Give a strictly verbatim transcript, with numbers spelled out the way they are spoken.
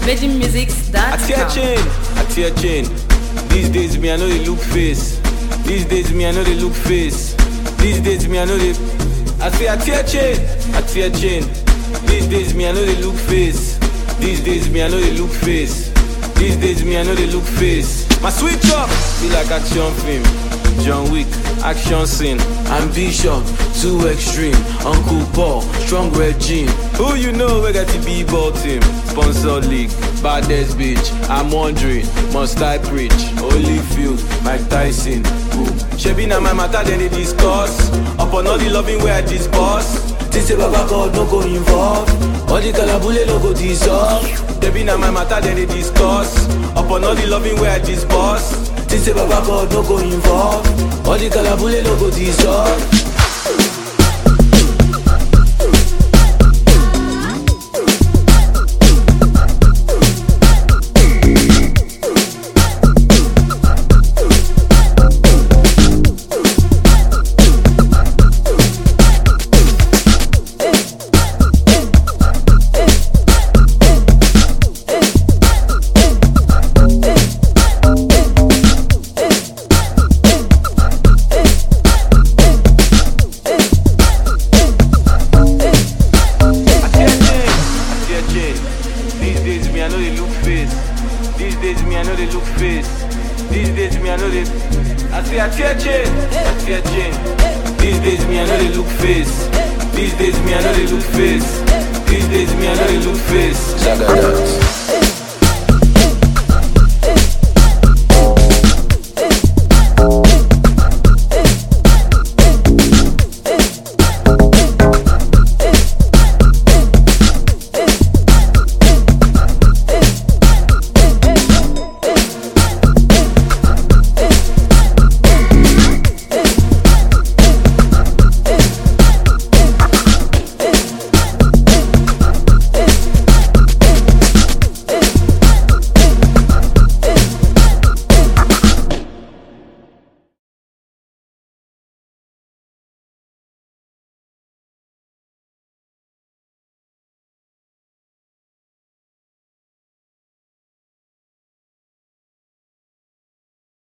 virgin musics dot com. I tear chain, I tear chain. These days me I know they look face. These days me I know they look face. These days me I know they. I say I tear chain, I tear chain. These days me I know they look face. These days me I know they look face. These days me I know they look face. My switch up, be like action film. John Wick, action scene. Ambition, too extreme. Uncle Paul, strong regime. Who you know we got the B-ball team? Sponsor league, baddest bitch. I'm wondering, must I preach? Holyfield, Mike Tyson. Shebi na my matter then they discuss. Upon all the loving where I discuss. This say Baba God no go involve. All the calabule no go dissolve. Shebi na my matter then they discuss. Upon all the loving where I discuss. This say Baba God no go involve. All the calabule no go dissolve. These days me I know they look face. These days me I know they look face. These days me I know they. I say I tear chain, I tear chain. These days me I know they look face. These days me I know they look face. These days me I know they look face.